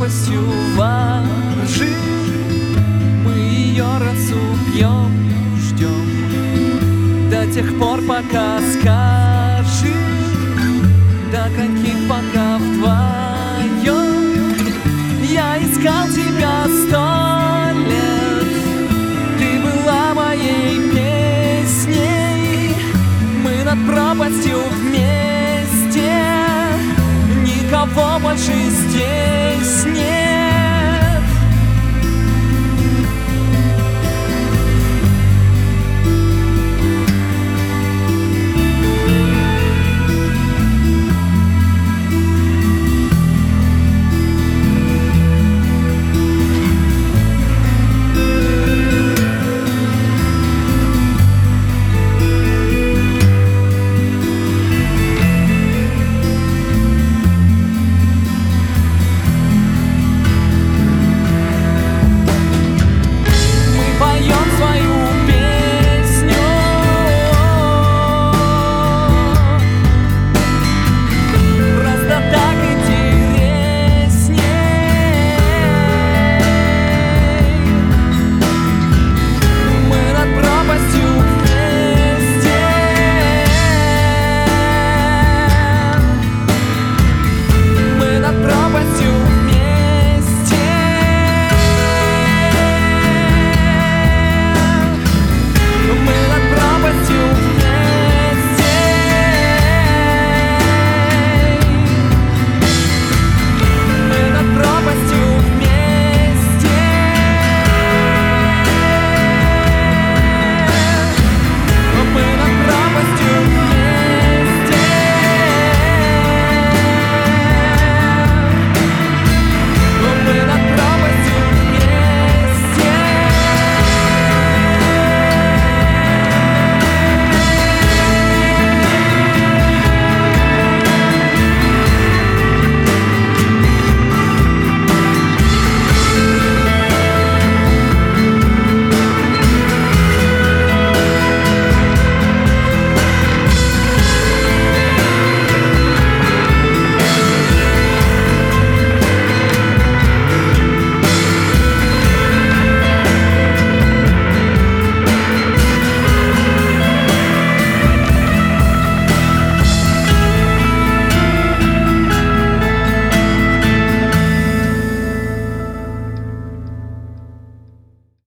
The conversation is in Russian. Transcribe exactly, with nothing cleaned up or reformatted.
пропастью воржи. Мы ее росу пьем, ждем до тех пор, пока скажет, до каких пока вдвоем. Я искал тебя сто лет, ты была моей песней. Мы над пропастью вместе, никого больше здесь нет.